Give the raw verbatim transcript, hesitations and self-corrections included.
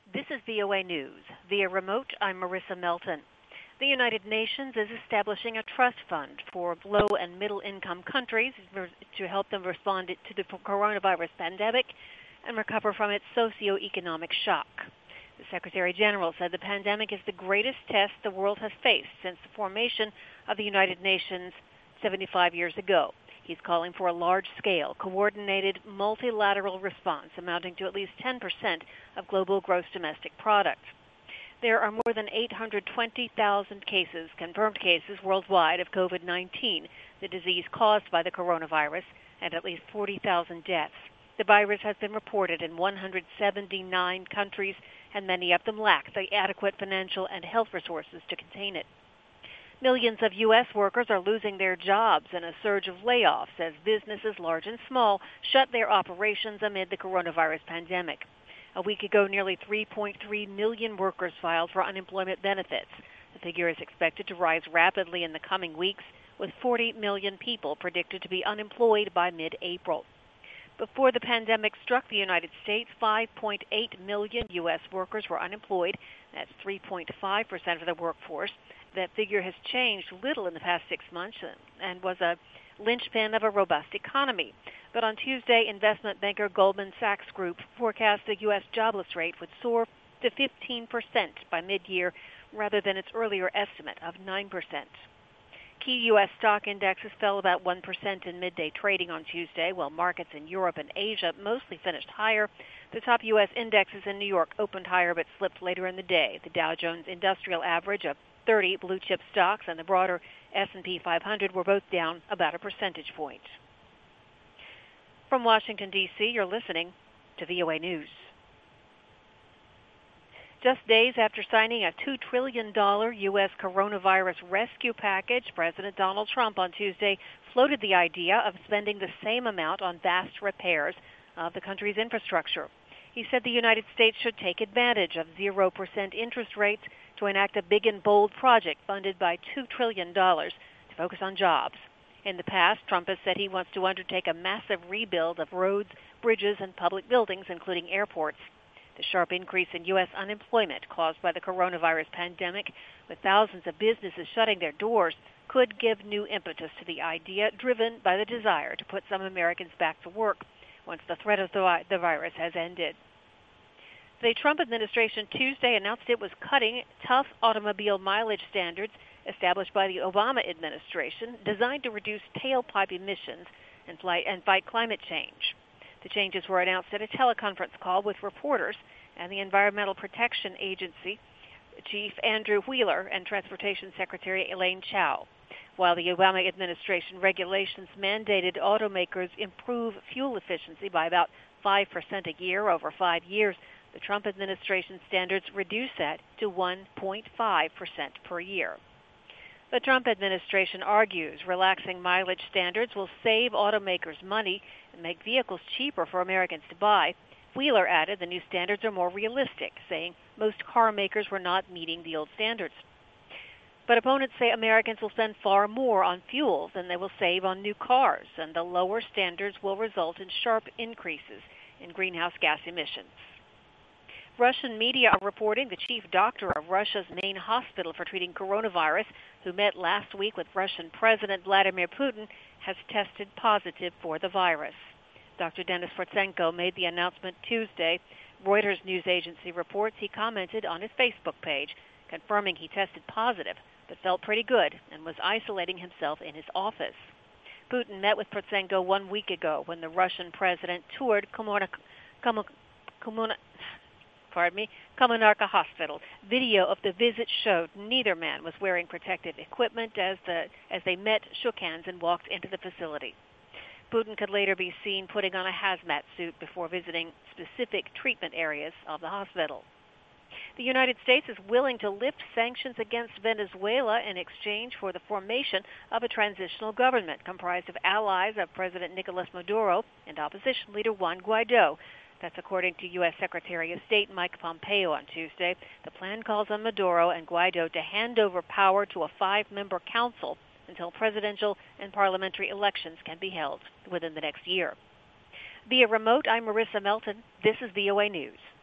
This is V O A News. Via remote, I'm Marissa Melton. The United Nations is establishing a trust fund for low and middle income countries to help them respond to the coronavirus pandemic and recover from its socio-economic shock. The Secretary General said the pandemic is the greatest test the world has faced since the formation of the United Nations seventy-five years ago. He's calling for a large-scale, coordinated, multilateral response amounting to at least ten percent of global gross domestic product. There are more than eight hundred twenty thousand cases, confirmed cases worldwide of COVID nineteen, the disease caused by the coronavirus, and at least forty thousand deaths. The virus has been reported in one hundred seventy-nine countries, and many of them lack the adequate financial and health resources to contain it. Millions of U S workers are losing their jobs in a surge of layoffs as businesses, large and small, shut their operations amid the coronavirus pandemic. A week ago, nearly three point three million workers filed for unemployment benefits. The figure is expected to rise rapidly in the coming weeks, with forty million people predicted to be unemployed by mid-April. Before the pandemic struck the United States, five point eight million U S workers were unemployed. That's three point five percent of the workforce. That figure has changed little in the past six months and was a linchpin of a robust economy. But on Tuesday, investment banker Goldman Sachs Group forecast the U S jobless rate would soar to fifteen percent by mid-year rather than its earlier estimate of nine percent. Key U S stock indexes fell about one percent in midday trading on Tuesday, while markets in Europe and Asia mostly finished higher. The top U S indexes in New York opened higher but slipped later in the day. The Dow Jones Industrial Average of thirty blue-chip stocks and the broader S and P five hundred were both down about a percentage point. From Washington, D C, you're listening to V O A News. Just days after signing a two trillion dollars U S coronavirus rescue package, President Donald Trump on Tuesday floated the idea of spending the same amount on vast repairs of the country's infrastructure. He said the United States should take advantage of zero percent interest rates to enact a big and bold project funded by two trillion dollars to focus on jobs. In the past, Trump has said he wants to undertake a massive rebuild of roads, bridges, and public buildings, including airports. The sharp increase in U S unemployment caused by the coronavirus pandemic, with thousands of businesses shutting their doors, could give new impetus to the idea, driven by the desire to put some Americans back to work once the threat of the virus has ended. The Trump administration Tuesday announced it was cutting tough automobile mileage standards established by the Obama administration, designed to reduce tailpipe emissions and, flight, and fight climate change. The changes were announced at a teleconference call with reporters and the Environmental Protection Agency Chief Andrew Wheeler and Transportation Secretary Elaine Chao. While the Obama administration regulations mandated automakers improve fuel efficiency by about five percent a year over five years, the Trump administration standards reduced that to one point five percent per year. The Trump administration argues relaxing mileage standards will save automakers money and make vehicles cheaper for Americans to buy. Wheeler added the new standards are more realistic, saying most car makers were not meeting the old standards. But opponents say Americans will spend far more on fuel than they will save on new cars, and the lower standards will result in sharp increases in greenhouse gas emissions. Russian media are reporting the chief doctor of Russia's main hospital for treating coronavirus, who met last week with Russian President Vladimir Putin, has tested positive for the virus. Doctor Denis Portsenko made the announcement Tuesday. Reuters news agency reports he commented on his Facebook page, confirming he tested positive, but felt pretty good and was isolating himself in his office. Putin met with Portsenko one week ago when the Russian president toured Komuna, Komuna, Komuna, pardon me, Komunarka Hospital. Video of the visit showed neither man was wearing protective equipment as the as they met, shook hands, and walked into the facility. Putin could later be seen putting on a hazmat suit before visiting specific treatment areas of the hospital. The United States is willing to lift sanctions against Venezuela in exchange for the formation of a transitional government comprised of allies of President Nicolas Maduro and opposition leader Juan Guaido. That's according to U S Secretary of State Mike Pompeo on Tuesday. The plan calls on Maduro and Guaido to hand over power to a five-member council until presidential and parliamentary elections can be held within the next year. Via remote, I'm Marissa Melton. This is V O A News.